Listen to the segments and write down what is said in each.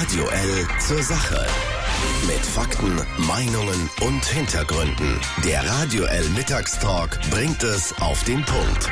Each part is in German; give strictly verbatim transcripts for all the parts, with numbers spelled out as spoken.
Radio L zur Sache. Mit Fakten, Meinungen und Hintergründen. Der Radio L Mittagstalk bringt es auf den Punkt.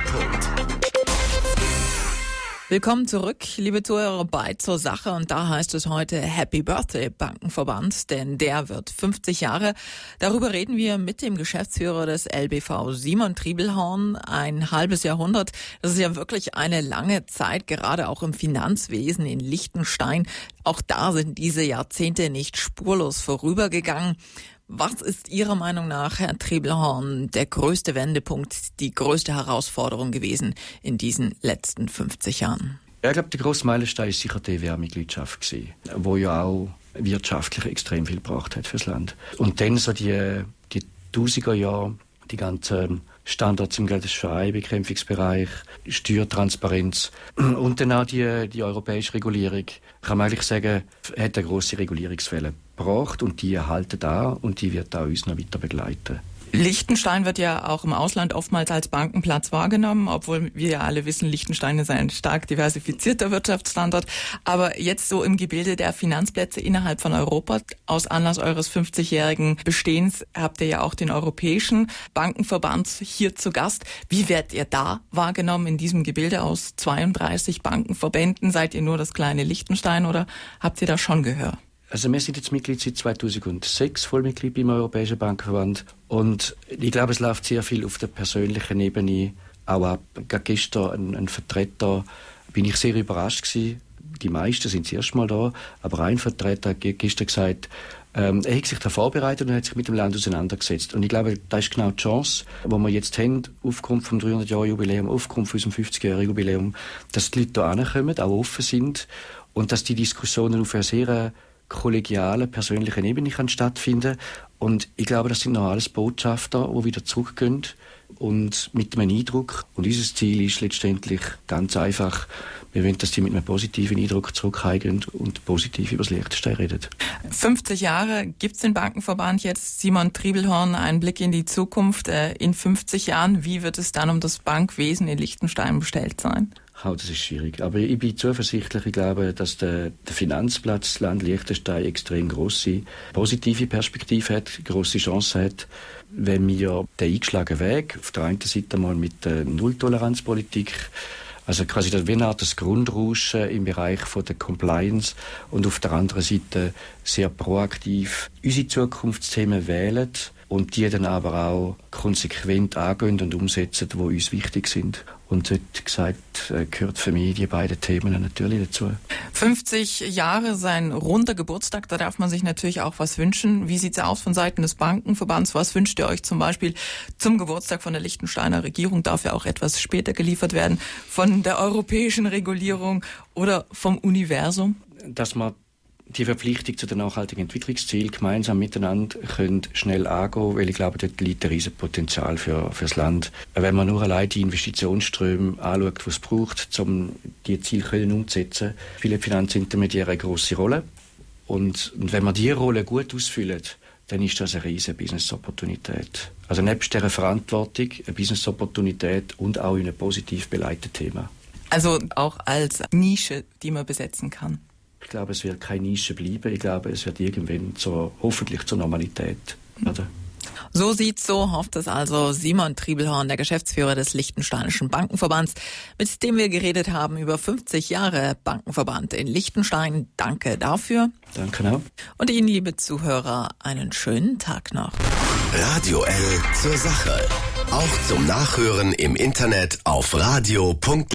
Willkommen zurück, liebe Zuhörer, bei zur Sache. Und da heißt es heute Happy Birthday Bankenverband, denn der wird fünfzig Jahre. Darüber reden wir mit dem Geschäftsführer des L B V, Simon Triebelhorn. Ein halbes Jahrhundert, das ist ja wirklich eine lange Zeit, gerade auch im Finanzwesen in Liechtenstein. Auch da sind diese Jahrzehnte nicht spurlos vorübergegangen. Was ist Ihrer Meinung nach, Herr Triebelhorn, der größte Wendepunkt, die größte Herausforderung gewesen in diesen letzten fünfzig Jahren? Ja, ich glaube, der grosse Meilenstein war sicher die E W A-Mitgliedschaft gewesen, wo ja auch wirtschaftlich extrem viel gebracht hat fürs Land. Und dann so die, die tausender Jahre, die ganzen Standards im Geldwäschereibekämpfungsbereich, Steuertransparenz und dann auch die, die europäische Regulierung. Kann man eigentlich sagen, hat eine grosse Regulierungswelle gebracht und die erhalten da und die wird auch uns noch weiter begleiten. Liechtenstein wird ja auch im Ausland oftmals als Bankenplatz wahrgenommen, obwohl wir ja alle wissen, Liechtenstein ist ein stark diversifizierter Wirtschaftsstandort. Aber jetzt so im Gebilde der Finanzplätze innerhalb von Europa, aus Anlass eures fünfzigjährigen Bestehens, habt ihr ja auch den Europäischen Bankenverband hier zu Gast. Wie werdet ihr da wahrgenommen in diesem Gebilde aus zweiunddreißig Bankenverbänden? Seid ihr nur das kleine Liechtenstein oder habt ihr da schon Gehör? Also wir sind jetzt Mitglied seit zweitausendsechs, Vollmitglied beim Europäischen Bankenverband. Und ich glaube, es läuft sehr viel auf der persönlichen Ebene auch ab. Gerade gestern ein, ein Vertreter, bin ich sehr überrascht gewesen. Die meisten sind das erste Mal da, aber ein Vertreter hat gestern gesagt, ähm, er hat sich da vorbereitet und hat sich mit dem Land auseinandergesetzt. Und ich glaube, das ist genau die Chance, die wir jetzt haben, aufgrund vom dreihundert-Jahr-Jubiläum, aufgrund von unserem fünfzigjährigen Jubiläum, dass die Leute hier hinkommen, auch offen sind und dass die Diskussionen auf einer sehr kollegialen, persönlichen Ebene kann stattfinden. Und ich glaube, das sind noch alles Botschafter, die wieder zurückgehen und mit einem Eindruck. Und unser Ziel ist letztendlich ganz einfach, wir wollen, dass die mit einem positiven Eindruck zurückgehen und positiv über das Liechtenstein reden. fünfzig Jahre gibt es den Bankenverband jetzt. Simon Triebelhorn, ein Blick in die Zukunft. In fünfzig Jahren, wie wird es dann um das Bankwesen in Liechtenstein bestellt sein? Oh, das ist schwierig. Aber ich bin zuversichtlich. Ich glaube, dass der, der Finanzplatz Land Liechtenstein extrem grosse positive Perspektive hat, grosse Chance hat, wenn wir den eingeschlagenen Weg auf der einen Seite mal mit der Nulltoleranzpolitik, also quasi das wie eine Art das Grundrauschen im Bereich von der Compliance und auf der anderen Seite sehr proaktiv unsere Zukunftsthemen wählen und die dann aber auch konsequent angehen und umsetzen, die uns wichtig sind. Und dort gesagt, gehört für mich die beiden Themen natürlich dazu. fünfzig Jahre, sein runder Geburtstag, da darf man sich natürlich auch was wünschen. Wie sieht's aus von Seiten des Bankenverbands? Was wünscht ihr euch zum Beispiel zum Geburtstag von der Liechtensteiner Regierung? Darf ja auch etwas später geliefert werden von der europäischen Regulierung oder vom Universum? Dass man die Verpflichtung zu den nachhaltigen Entwicklungszielen gemeinsam miteinander können schnell angehen, weil ich glaube, dort liegt ein riesiges Potenzial für, für das Land. Wenn man nur allein die Investitionsströme anschaut, die es braucht, um die Ziele umzusetzen, spielen die Finanzintermediäre eine grosse Rolle. Und, und wenn man diese Rolle gut ausfüllt, dann ist das eine riesige Business-Opportunität. Also nebst dieser Verantwortung eine Business-Opportunität und auch in einem positiv beleiteten Thema. Also auch als Nische, die man besetzen kann. Ich glaube, es wird keine Nische bleiben. Ich glaube, es wird irgendwann zur, hoffentlich zur Normalität werden. So sieht's so, hofft es also Simon Triebelhorn, der Geschäftsführer des Liechtensteinischen Bankenverbands, mit dem wir geredet haben über fünfzig Jahre Bankenverband in Liechtenstein. Danke dafür. Danke auch. Und Ihnen, liebe Zuhörer, einen schönen Tag noch. Radio L zur Sache. Auch zum Nachhören im Internet auf radio punkt